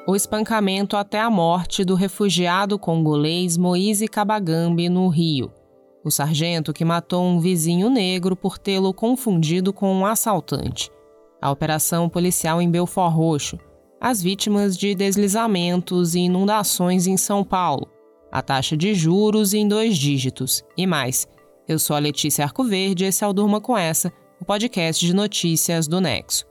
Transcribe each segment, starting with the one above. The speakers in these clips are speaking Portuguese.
O espancamento até a morte do refugiado congolês Moise Kabagambe, no Rio. O sargento que matou um vizinho negro por tê-lo confundido com um assaltante. A operação policial em Belford Roxo. As vítimas de deslizamentos e inundações em São Paulo. A taxa de juros em 2 dígitos. E mais. Eu sou a Letícia Arcoverde e esse é o Durma Com Essa, o podcast de notícias do Nexo.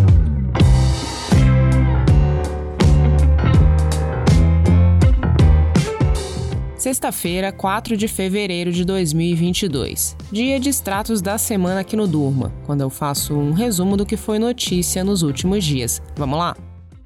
Sexta-feira, 4 de fevereiro de 2022. Dia de extratos da semana aqui no Durma, quando eu faço um resumo do que foi notícia nos últimos dias. Vamos lá?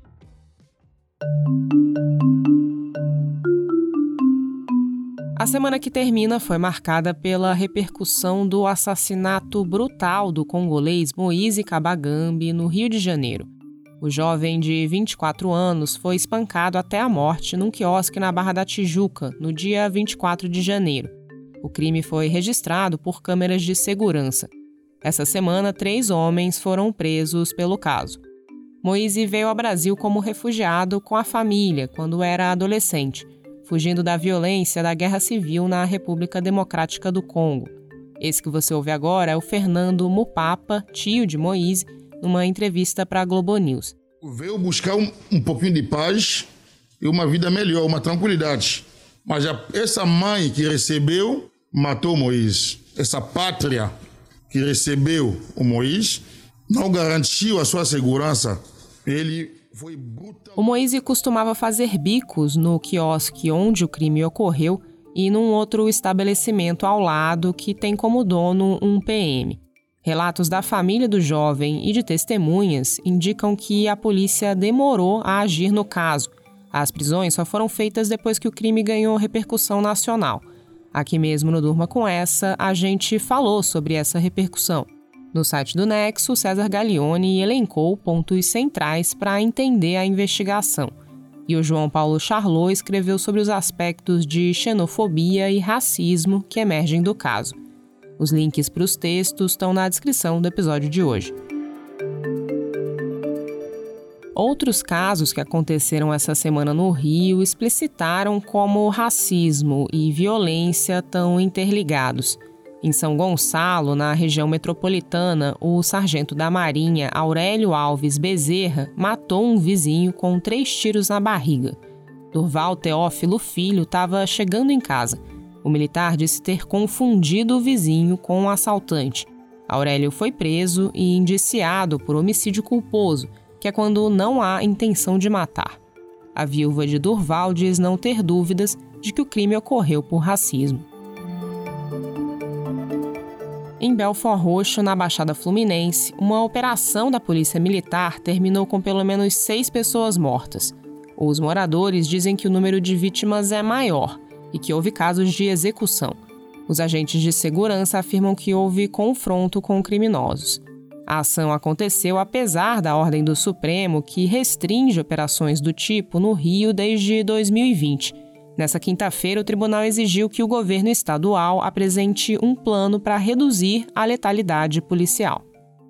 A semana que termina foi marcada pela repercussão do assassinato brutal do congolês Moise Kabagambe, no Rio de Janeiro. O jovem de 24 anos foi espancado até a morte num quiosque na Barra da Tijuca, no dia 24 de janeiro. O crime foi registrado por câmeras de segurança. Essa semana, 3 homens foram presos pelo caso. Moise veio ao Brasil como refugiado com a família quando era adolescente, fugindo da violência da Guerra Civil na República Democrática do Congo. Esse que você ouve agora é o Fernando Mupapa, tio de Moise, numa entrevista para a Globo News. Veio buscar um pouquinho de paz e uma vida melhor, uma tranquilidade. Mas essa mãe que recebeu, matou Moise. Essa pátria que recebeu o Moise não garantiu a sua segurança. Ele foi brutal. O Moise costumava fazer bicos no quiosque onde o crime ocorreu e num outro estabelecimento ao lado que tem como dono um PM. Relatos da família do jovem e de testemunhas indicam que a polícia demorou a agir no caso. As prisões só foram feitas depois que o crime ganhou repercussão nacional. Aqui mesmo no Durma Com Essa, a gente falou sobre essa repercussão. No site do Nexo, César Gaglione elencou pontos centrais para entender a investigação. E o João Paulo Charlot escreveu sobre os aspectos de xenofobia e racismo que emergem do caso. Os links para os textos estão na descrição do episódio de hoje. Outros casos que aconteceram essa semana no Rio explicitaram como racismo e violência estão interligados. Em São Gonçalo, na região metropolitana, o sargento da Marinha, Aurélio Alves Bezerra, matou um vizinho com 3 tiros na barriga. Durval Teófilo Filho estava chegando em casa. O militar disse ter confundido o vizinho com um assaltante. Aurélio foi preso e indiciado por homicídio culposo, que é quando não há intenção de matar. A viúva de Durval diz não ter dúvidas de que o crime ocorreu por racismo. Em Belford Roxo, na Baixada Fluminense, uma operação da Polícia Militar terminou com pelo menos 6 pessoas mortas. Os moradores dizem que o número de vítimas é maior e que houve casos de execução. Os agentes de segurança afirmam que houve confronto com criminosos. A ação aconteceu apesar da ordem do Supremo, que restringe operações do tipo no Rio desde 2020. Nessa quinta-feira, o tribunal exigiu que o governo estadual apresente um plano para reduzir a letalidade policial.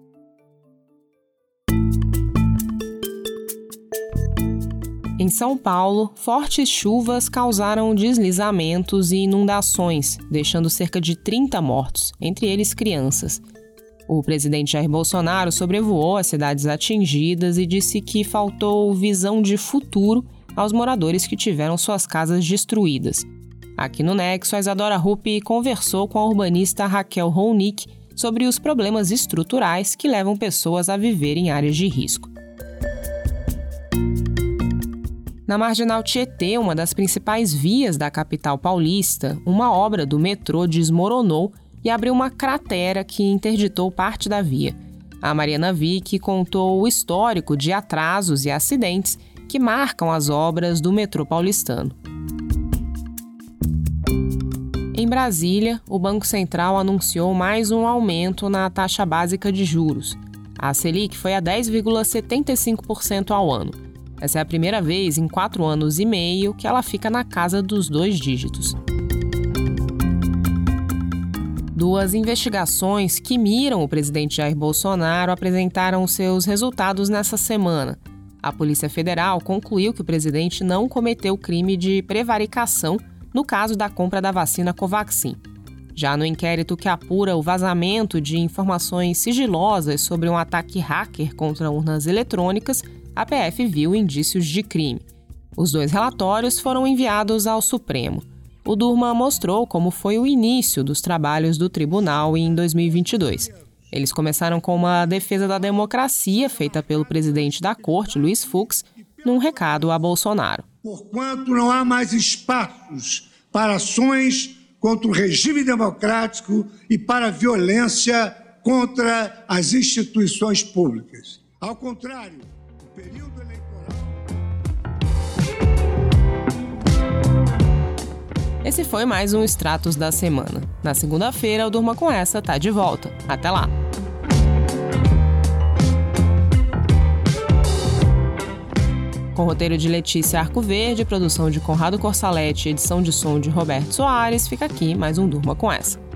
Em São Paulo, fortes chuvas causaram deslizamentos e inundações, deixando cerca de 30 mortos, entre eles crianças. O presidente Jair Bolsonaro sobrevoou as cidades atingidas e disse que faltou visão de futuro aos moradores que tiveram suas casas destruídas. Aqui no Nexo, a Isadora Rupi conversou com a urbanista Raquel Ronick sobre os problemas estruturais que levam pessoas a viver em áreas de risco. Na Marginal Tietê, uma das principais vias da capital paulista, uma obra do metrô desmoronou e abriu uma cratera que interditou parte da via. A Mariana Vick contou o histórico de atrasos e acidentes que marcam as obras do metrô paulistano. Em Brasília, o Banco Central anunciou mais um aumento na taxa básica de juros. A Selic foi a 10,75% ao ano. Essa é a primeira vez em 4 anos e meio que ela fica na casa dos 2 dígitos. 2 investigações que miram o presidente Jair Bolsonaro apresentaram seus resultados nessa semana. A Polícia Federal concluiu que o presidente não cometeu crime de prevaricação no caso da compra da vacina Covaxin. Já no inquérito que apura o vazamento de informações sigilosas sobre um ataque hacker contra urnas eletrônicas, a PF viu indícios de crime. Os 2 relatórios foram enviados ao Supremo. O Durma mostrou como foi o início dos trabalhos do tribunal em 2022. Eles começaram com uma defesa da democracia feita pelo presidente da corte, Luiz Fux, num recado a Bolsonaro. Porquanto não há mais espaços para ações contra o regime democrático e para a violência contra as instituições públicas. Ao contrário, o período eleitoral... Esse foi mais um Extratos da Semana. Na segunda-feira, o Durma com Essa tá de volta. Até lá! Com roteiro de Letícia Arcoverde, produção de Conrado Corsaletti, edição de som de Roberto Soares, fica aqui mais um Durma com Essa.